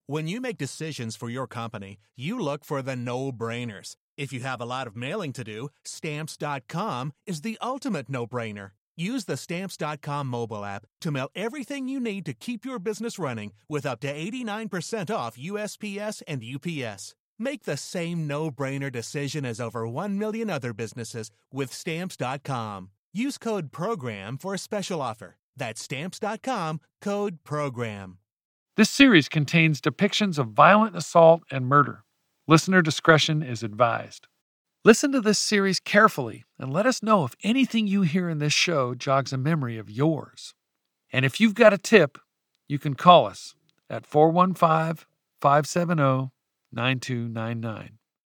When you make decisions for your company, you look for the no-brainers. If you have a lot of mailing to do, Stamps.com is the ultimate no-brainer. Use the Stamps.com mobile app to mail everything you need to keep your business running with up to 89% off USPS and UPS. Make the same no-brainer decision as over 1 million other businesses with Stamps.com. Use code PROGRAM for a special offer. That's Stamps.com, code PROGRAM. This series contains depictions of violent assault and murder. Listener discretion is advised. Listen to this series carefully and let us know if anything you hear in this show jogs a memory of yours. And if you've got a tip, you can call us at 415-570-9299.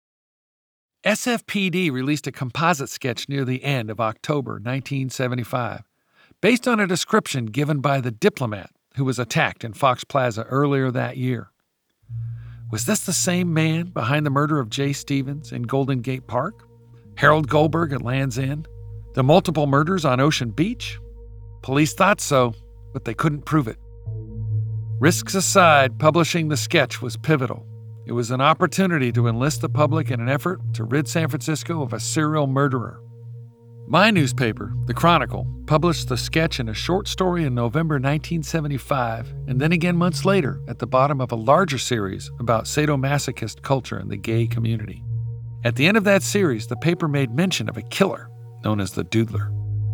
SFPD released a composite sketch near the end of October 1975, based on a description given by the diplomat who was attacked in Fox Plaza earlier that year. Was this the same man behind the murder of Jay Stevens in Golden Gate Park? Harold Goldberg at Land's End? The multiple murders on Ocean Beach? Police thought so, but they couldn't prove it. Risks aside, publishing the sketch was pivotal. It was an opportunity to enlist the public in an effort to rid San Francisco of a serial murderer. My newspaper, The Chronicle, published the sketch in a short story in November 1975, and then again months later at the bottom of a larger series about sadomasochist culture in the gay community. At the end of that series, the paper made mention of a killer known as the Doodler.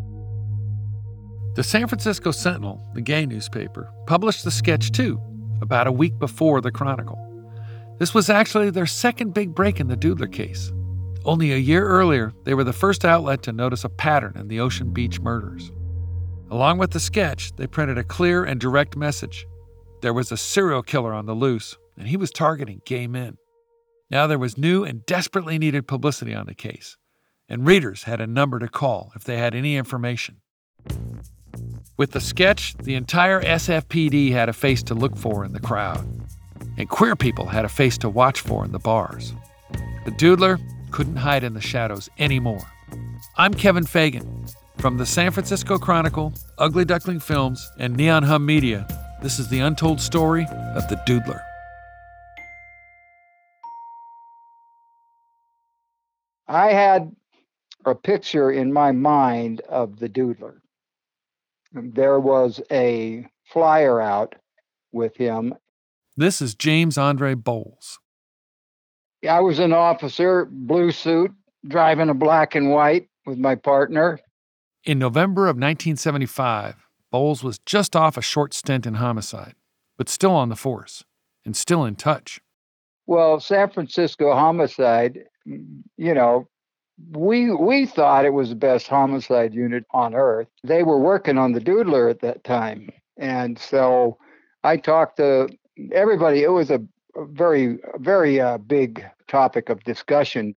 The San Francisco Sentinel, the gay newspaper, published the sketch too, about a week before The Chronicle. This was actually their second big break in the Doodler case. Only a year earlier, they were the first outlet to notice a pattern in the Ocean Beach murders. Along with the sketch, they printed a clear and direct message. There was a serial killer on the loose, and he was targeting gay men. Now there was new and desperately needed publicity on the case, and readers had a number to call if they had any information. With the sketch, the entire SFPD had a face to look for in the crowd, and queer people had a face to watch for in the bars. The Doodler couldn't hide in the shadows anymore. I'm Kevin Fagan. From the San Francisco Chronicle, Ugly Duckling Films, and Neon Hum Media, this is the untold story of the Doodler. I had a picture in my mind of the Doodler. There was a flyer out with him. This is James Andre Bowles. I was an officer, blue suit, driving a black and white with my partner. In November of 1975, Bowles was just off a short stint in homicide, but still on the force and still in touch. Well, San Francisco homicide, you know, we thought it was the best homicide unit on earth. They were working on the Doodler at that time. And so I talked to everybody. It was a very big topic of discussion.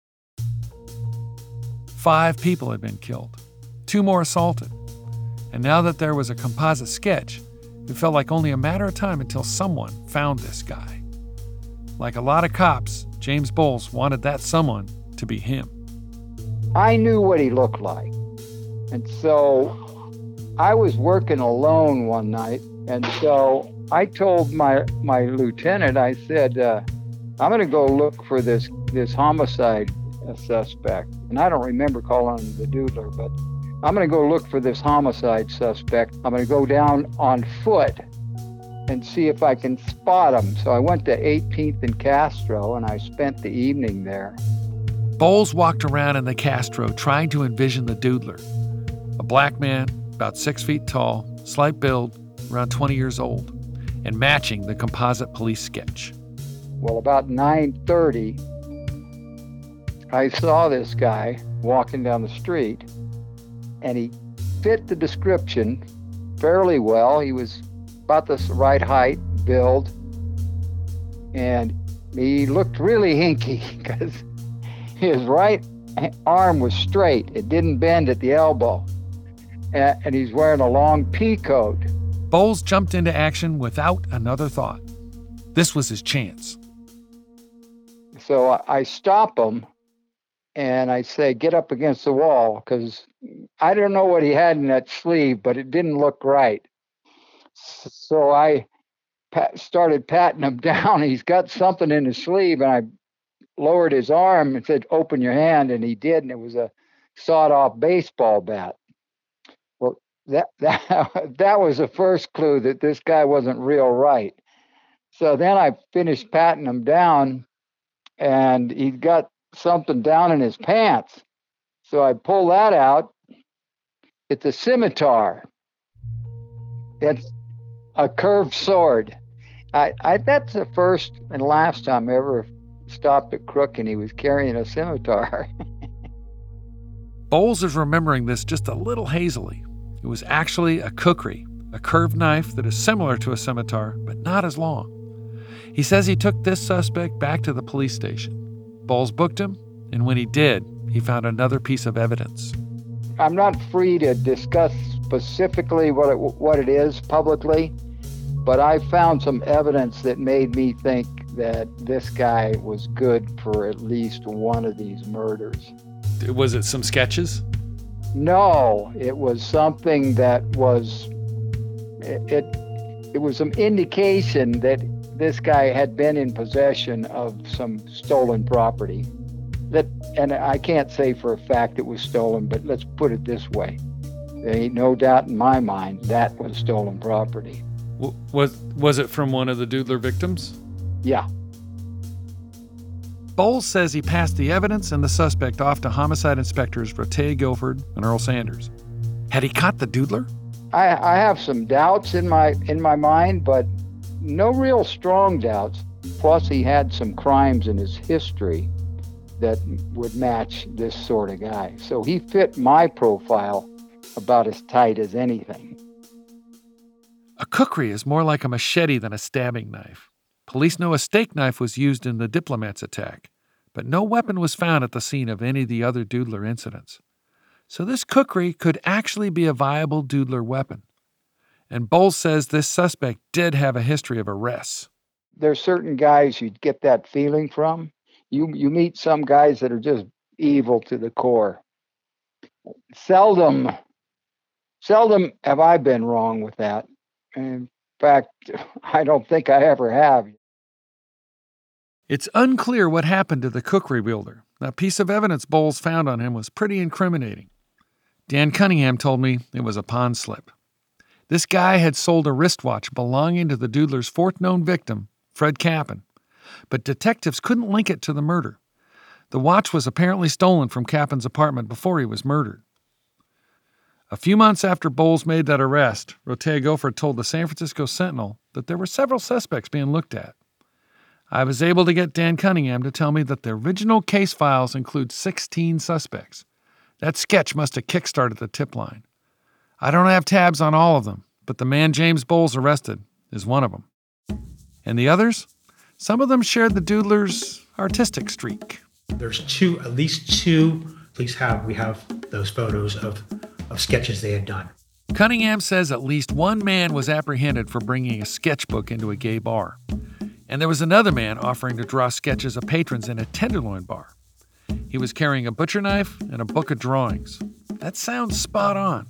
5 people had been killed, 2 more assaulted. And now that there was a composite sketch, it felt like only a matter of time until someone found this guy. Like a lot of cops, James Bowles wanted that someone to be him. I knew what he looked like. And so I was working alone one night, and so I told my lieutenant, I said, I'm going to go look for this homicide suspect. And I don't remember calling him the Doodler, but I'm going to go look for this homicide suspect. I'm going to go down on foot and see if I can spot him. So I went to 18th and Castro, and I spent the evening there. Bowles walked around in the Castro trying to envision the Doodler. A black man, about 6 feet tall, slight build, around 20 years old, and matching the composite police sketch. Well, about 9:30, I saw this guy walking down the street, and he fit the description fairly well. He was about the right height, build, and he looked really hinky because his right arm was straight. It didn't bend at the elbow. And he's wearing a long pea coat. Bowles jumped into action without another thought. This was his chance. So I stop him, and I say, get up against the wall, because I don't know what he had in that sleeve, but it didn't look right. So I started patting him down. He's got something in his sleeve, and I lowered his arm and said, "Open your hand," and he did, and it was a sawed-off baseball bat. Well, that was the first clue that this guy wasn't real right. So then I finished patting him down, and he'd got something down in his pants. So I pull that out. It's a scimitar. It's a curved sword. That's the first and last time I ever stopped at Crook and he was carrying a scimitar. Bowles is remembering this just a little hazily. It was actually a kukri, a curved knife that is similar to a scimitar, but not as long. He says he took this suspect back to the police station. Bowles booked him, and when he did, he found another piece of evidence. I'm not free to discuss specifically what it is publicly, but I found some evidence that made me think that this guy was good for at least one of these murders. Was it some sketches? No, it was something that was, it was some indication that this guy had been in possession of some stolen property. And I can't say for a fact it was stolen, but let's put it this way. There ain't no doubt in my mind that was stolen property. Was it from one of the Doodler victims? Yeah. Bowles says he passed the evidence and the suspect off to homicide inspectors Rotea Guilford and Earl Sanders. Had he caught the Doodler? I have some doubts in my mind, but no real strong doubts. Plus, he had some crimes in his history that would match this sort of guy. So he fit my profile about as tight as anything. A kukri is more like a machete than a stabbing knife. Police know a steak knife was used in the Diplomat's attack, but no weapon was found at the scene of any of the other Doodler incidents. So this kukri could actually be a viable Doodler weapon. And Bowles says this suspect did have a history of arrests. There's certain guys you'd get that feeling from. You meet some guys that are just evil to the core. Seldom have I been wrong with that. In fact, I don't think I ever have. It's unclear what happened to the kukri wielder. That piece of evidence Bowles found on him was pretty incriminating. Dan Cunningham told me it was a pawn slip. This guy had sold a wristwatch belonging to the Doodler's fourth known victim, Fred Kappen, but detectives couldn't link it to the murder. The watch was apparently stolen from Kappen's apartment before he was murdered. A few months after Bowles made that arrest, Rotea Guilford told the San Francisco Sentinel that there were several suspects being looked at. I was able to get Dan Cunningham to tell me that the original case files include 16 suspects. That sketch must have kickstarted the tip line. I don't have tabs on all of them, but the man James Bowles arrested is one of them. And the others? Some of them shared the Doodler's artistic streak. There's at least two we have those photos of sketches they had done. Cunningham says at least one man was apprehended for bringing a sketchbook into a gay bar. And there was another man offering to draw sketches of patrons in a Tenderloin bar. He was carrying a butcher knife and a book of drawings. That sounds spot on.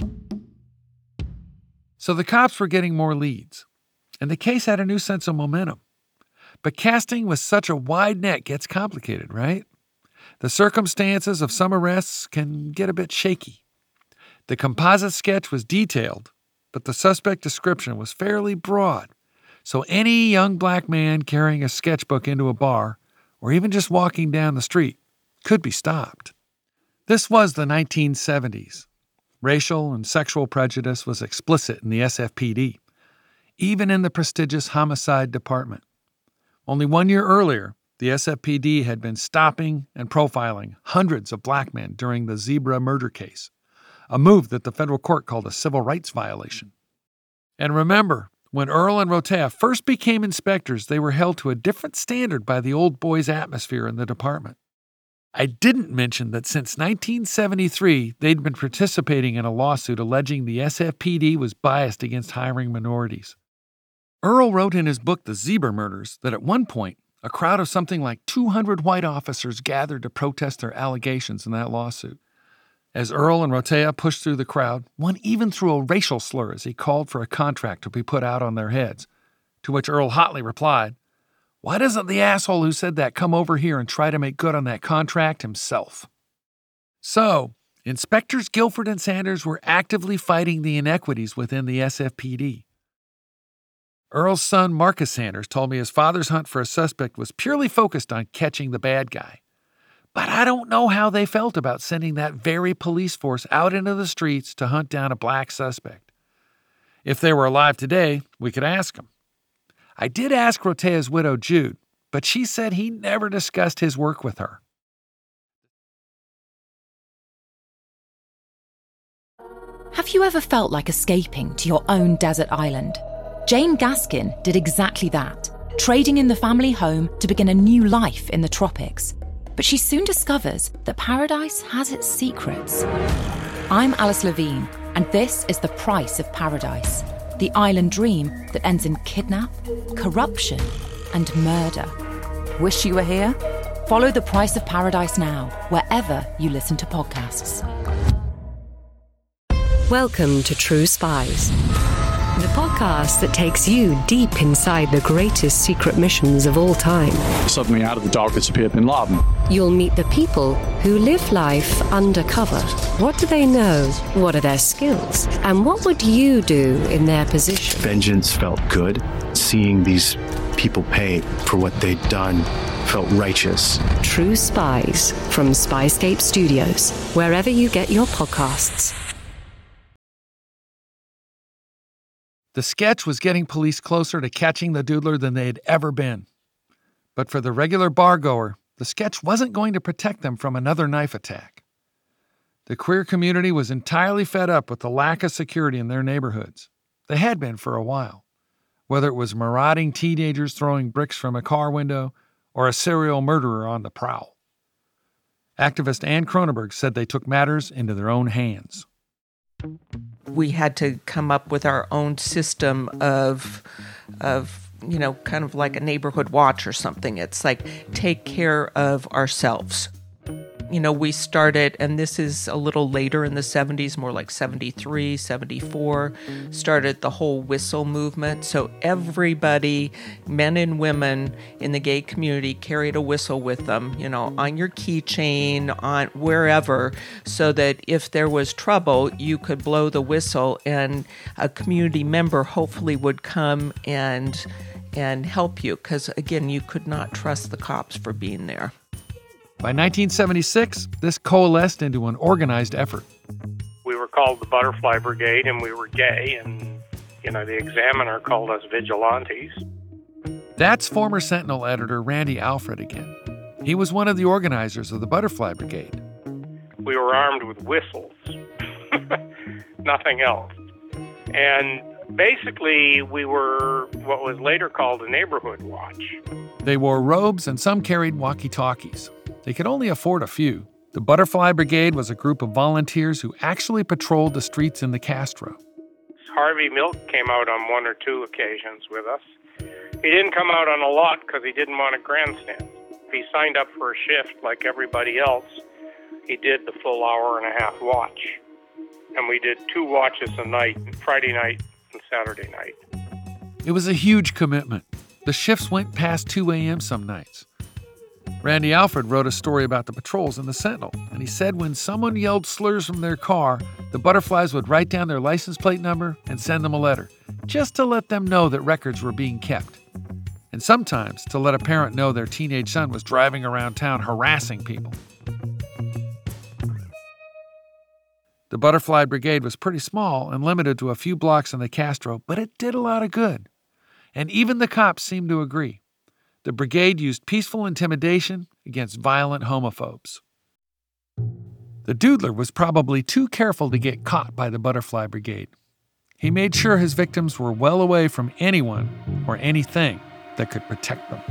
So the cops were getting more leads, and the case had a new sense of momentum. But casting with such a wide net gets complicated, right? The circumstances of some arrests can get a bit shaky. The composite sketch was detailed, but the suspect description was fairly broad. So any young black man carrying a sketchbook into a bar, or even just walking down the street, could be stopped. This was the 1970s. Racial and sexual prejudice was explicit in the SFPD, even in the prestigious homicide department. Only 1 year earlier, the SFPD had been stopping and profiling hundreds of black men during the Zebra murder case, a move that the federal court called a civil rights violation. And remember, when Earl and Rotea first became inspectors, they were held to a different standard by the old boys atmosphere in the department. I didn't mention that since 1973, they'd been participating in a lawsuit alleging the SFPD was biased against hiring minorities. Earl wrote in his book, The Zebra Murders, that at one point, a crowd of something like 200 white officers gathered to protest their allegations in that lawsuit. As Earl and Rotea pushed through the crowd, one even threw a racial slur as he called for a contract to be put out on their heads. To which Earl Hotley replied, "Why doesn't the asshole who said that come over here and try to make good on that contract himself?" So, Inspectors Guilford and Sanders were actively fighting the inequities within the SFPD. Earl's son, Marcus Sanders, told me his father's hunt for a suspect was purely focused on catching the bad guy. But I don't know how they felt about sending that very police force out into the streets to hunt down a black suspect. If they were alive today, we could ask them. I did ask Rotea's widow, Jude, but she said he never discussed his work with her. Have you ever felt like escaping to your own desert island? Jane Gaskin did exactly that, trading in the family home to begin a new life in the tropics. But she soon discovers that paradise has its secrets. I'm Alice Levine, and this is The Price of Paradise, the island dream that ends in kidnap, corruption, and murder. Wish you were here? Follow The Price of Paradise now, wherever you listen to podcasts. Welcome to True Spies, the podcast that takes you deep inside the greatest secret missions of all time. Suddenly, out of the darkness appeared Bin Laden. You'll meet the people who live life undercover. What do they know? What are their skills? And what would you do in their position? Vengeance felt good. Seeing these people pay for what they'd done felt righteous. True Spies from Spyscape Studios, wherever you get your podcasts. The sketch was getting police closer to catching the doodler than they had ever been. But for the regular bargoer, the sketch wasn't going to protect them from another knife attack. The queer community was entirely fed up with the lack of security in their neighborhoods. They had been for a while. Whether it was marauding teenagers throwing bricks from a car window or a serial murderer on the prowl. Activist Ann Cronenberg said they took matters into their own hands. We had to come up with our own system of kind of like a neighborhood watch or something. It's like take care of ourselves. We started, and this is a little later in the 70s, more like 73, 74, started the whole whistle movement. So everybody, men and women in the gay community, carried a whistle with them, on your keychain, on wherever, so that if there was trouble, you could blow the whistle and a community member hopefully would come and help you. Because, again, you could not trust the cops for being there. By 1976, this coalesced into an organized effort. We were called the Butterfly Brigade, and we were gay, and, the Examiner called us vigilantes. That's former Sentinel editor Randy Alfred again. He was one of the organizers of the Butterfly Brigade. We were armed with whistles, nothing else. And basically, we were what was later called a neighborhood watch. They wore robes, and some carried walkie-talkies. They could only afford a few. The Butterfly Brigade was a group of volunteers who actually patrolled the streets in the Castro. Harvey Milk came out on one or two occasions with us. He didn't come out on a lot because he didn't want a grandstand. He signed up for a shift like everybody else. He did the full hour-and-a-half watch. And we did 2 watches a night, Friday night and Saturday night. It was a huge commitment. The shifts went past 2 a.m. some nights. Randy Alfred wrote a story about the patrols in the Sentinel, and he said when someone yelled slurs from their car, the Butterflies would write down their license plate number and send them a letter, just to let them know that records were being kept. And sometimes to let a parent know their teenage son was driving around town harassing people. The Butterfly Brigade was pretty small and limited to a few blocks in the Castro, but it did a lot of good. And even the cops seemed to agree. The brigade used peaceful intimidation against violent homophobes. The doodler was probably too careful to get caught by the Butterfly Brigade. He made sure his victims were well away from anyone or anything that could protect them.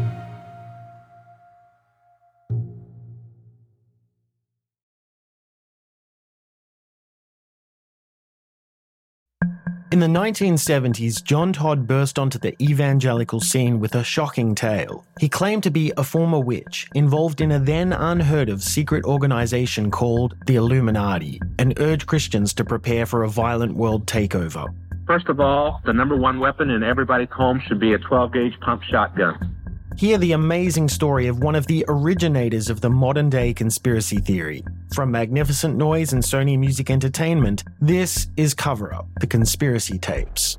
In the 1970s, John Todd burst onto the evangelical scene with a shocking tale. He claimed to be a former witch, involved in a then unheard-of secret organization called the Illuminati, and urged Christians to prepare for a violent world takeover. First of all, the number one weapon in everybody's home should be a 12-gauge pump shotgun. Hear the amazing story of one of the originators of the modern-day conspiracy theory. From Magnificent Noise and Sony Music Entertainment, this is Cover Up, the conspiracy tapes.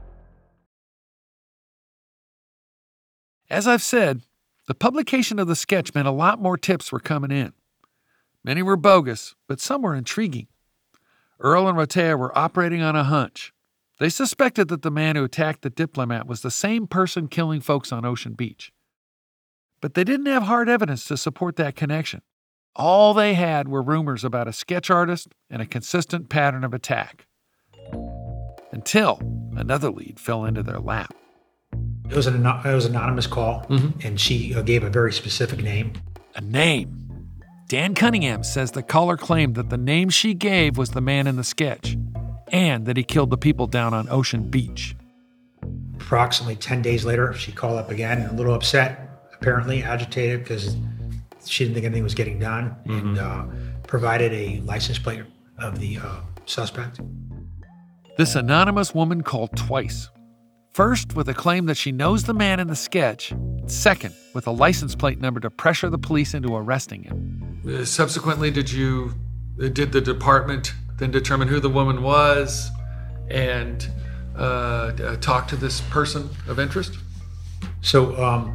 As I've said, the publication of the sketch meant a lot more tips were coming in. Many were bogus, but some were intriguing. Earl and Rotea were operating on a hunch. They suspected that the man who attacked the diplomat was the same person killing folks on Ocean Beach. But they didn't have hard evidence to support that connection. All they had were rumors about a sketch artist and a consistent pattern of attack. Until another lead fell into their lap. It was an anonymous call, and she gave a very specific name. A name. Dan Cunningham says the caller claimed that the name she gave was the man in the sketch, and that he killed the people down on Ocean Beach. Approximately 10 days later, she called up again, a little upset, apparently agitated because she didn't think anything was getting done, and provided a license plate of the suspect. This anonymous woman called twice. First, with a claim that she knows the man in the sketch. Second, with a license plate number to pressure the police into arresting him. Subsequently, did the department then determine who the woman was and talk to this person of interest? So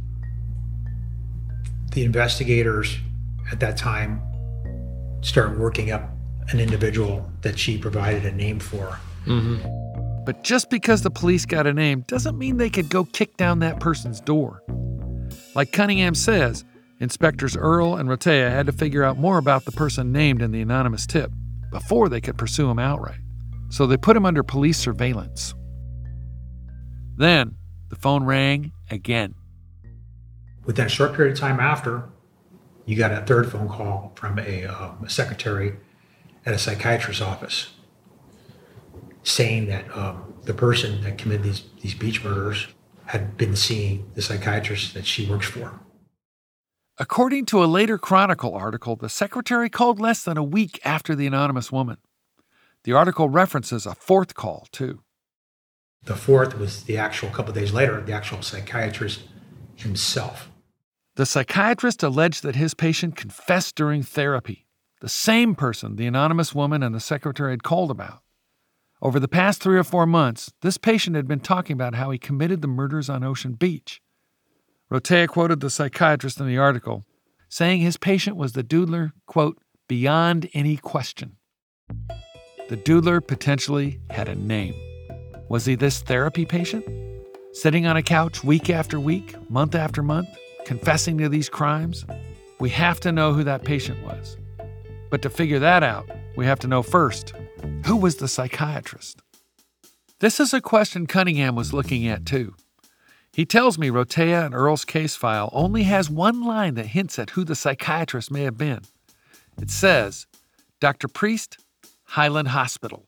the investigators at that time started working up an individual that she provided a name for. But just because the police got a name doesn't mean they could go kick down that person's door. Like Cunningham says, Inspectors Earl and Rotea had to figure out more about the person named in the anonymous tip before they could pursue him outright. So they put him under police surveillance. Then the phone rang again. Within a short period of time after, you got a third phone call from a secretary at a psychiatrist's office saying that the person that committed these beach murders had been seeing the psychiatrist that she works for. According to a later Chronicle article, the secretary called less than a week after the anonymous woman. The article references a fourth call, too. The fourth was the actual, couple of days later, the actual psychiatrist himself. The psychiatrist alleged that his patient confessed during therapy, the same person the anonymous woman and the secretary had called about. Over the past 3 or 4 months, this patient had been talking about how he committed the murders on Ocean Beach. Rotea quoted the psychiatrist in the article, saying his patient was the doodler, quote, beyond any question. The doodler potentially had a name. Was he this therapy patient? Sitting on a couch week after week, month after month, confessing to these crimes? We have to know who that patient was. But to figure that out, we have to know first, who was the psychiatrist? This is a question Cunningham was looking at, too. He tells me Rotea and Earl's case file only has one line that hints at who the psychiatrist may have been. It says, Dr. Priest, Highland Hospital.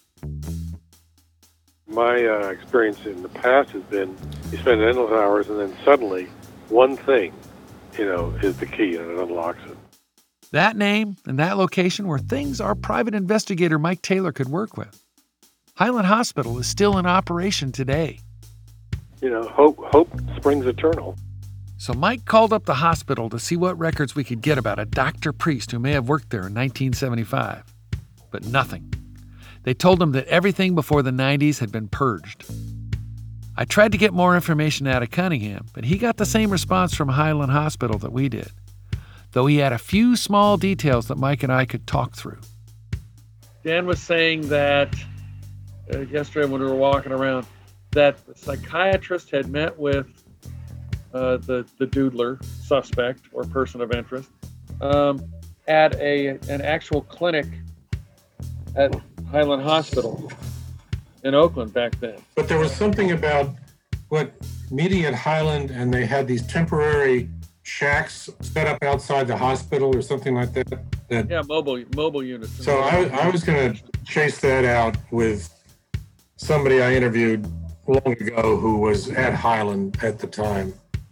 My experience in the past has been you spend endless hours and then suddenly one thing, is the key and it unlocks it. That name and that location were things our private investigator Mike Taylor could work with. Highland Hospital is still in operation today. Hope springs eternal. So Mike called up the hospital to see what records we could get about a Dr. Priest who may have worked there in 1975. But nothing. They told him that everything before the 90s had been purged. I tried to get more information out of Cunningham, but he got the same response from Highland Hospital that we did, though he had a few small details that Mike and I could talk through. Dan was saying that yesterday when we were walking around, that the psychiatrist had met with the doodler suspect or person of interest at an actual clinic at Highland Hospital in Oakland back then. But there was something about meeting at Highland, and they had these temporary shacks set up outside the hospital or something like that. Yeah, mobile units. So I was going to chase that out with somebody I interviewed long ago who was at Highland at the time,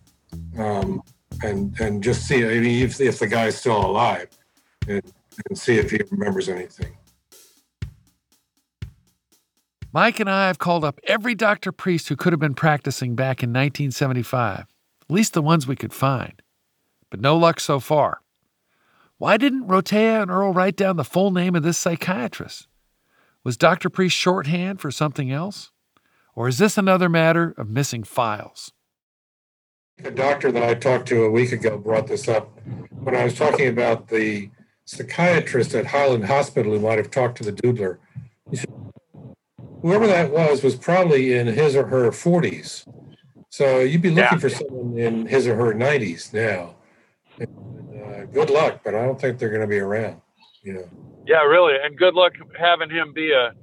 and just see if the guy's still alive, and see if he remembers anything. Mike and I have called up every Dr. Priest who could have been practicing back in 1975, at least the ones we could find. But no luck so far. Why didn't Rotea and Earl write down the full name of this psychiatrist? Was Dr. Priest shorthand for something else? Or is this another matter of missing files? A doctor that I talked to a week ago brought this up when I was talking about the psychiatrist at Highland Hospital who might have talked to the Doodler. He said, whoever that was probably in his or her 40s. So you'd be looking for someone in his or her 90s now. Good luck, but I don't think they're going to be around. You know. Yeah, really, and good luck having him be a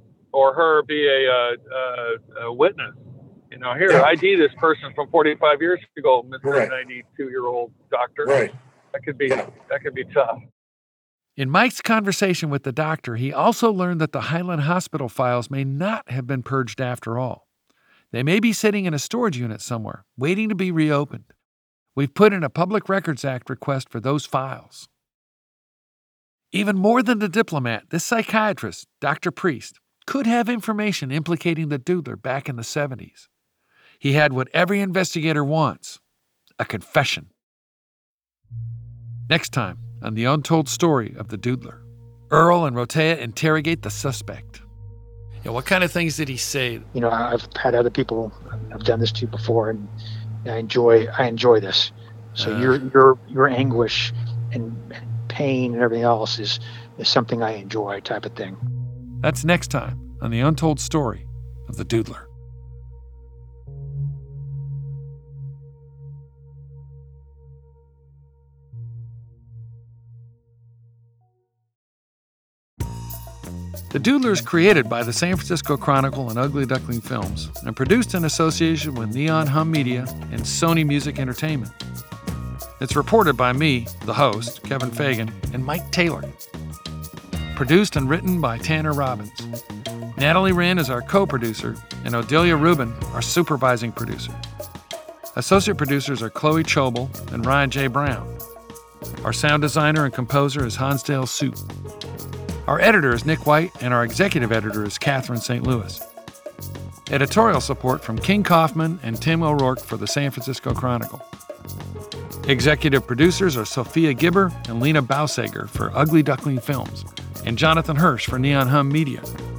witness. You know, here, ID this person from 45 years ago, Mr. 92-year-old doctor. Right. That could be tough. In Mike's conversation with the doctor, he also learned that the Highland Hospital files may not have been purged after all. They may be sitting in a storage unit somewhere, waiting to be reopened. We've put in a Public Records Act request for those files. Even more than the diplomat, this psychiatrist, Dr. Priest, could have information implicating the Doodler back in the 70s. He had what every investigator wants, a confession. Next time on The Untold Story of the Doodler, Earl and Rotea interrogate the suspect. Yeah, what kind of things did he say? You know, I've had other people I've done this to before, and I enjoy this. So your anguish and pain and everything else is something I enjoy, type of thing. That's next time on The Untold Story of the Doodler. The Doodler is created by the San Francisco Chronicle and Ugly Duckling Films and produced in association with Neon Hum Media and Sony Music Entertainment. It's reported by me, the host, Kevin Fagan, and Mike Taylor. Produced and written by Tanner Robbins. Natalie Wren is our co-producer, and Odelia Rubin, our supervising producer. Associate producers are Chloe Chobel and Ryan J. Brown. Our sound designer and composer is Hansdale Soup. Our editor is Nick White, and our executive editor is Catherine St. Louis. Editorial support from King Kaufman and Tim O'Rourke for the San Francisco Chronicle. Executive producers are Sophia Gibber and Lena Bausager for Ugly Duckling Films, and Jonathan Hirsch for Neon Hum Media.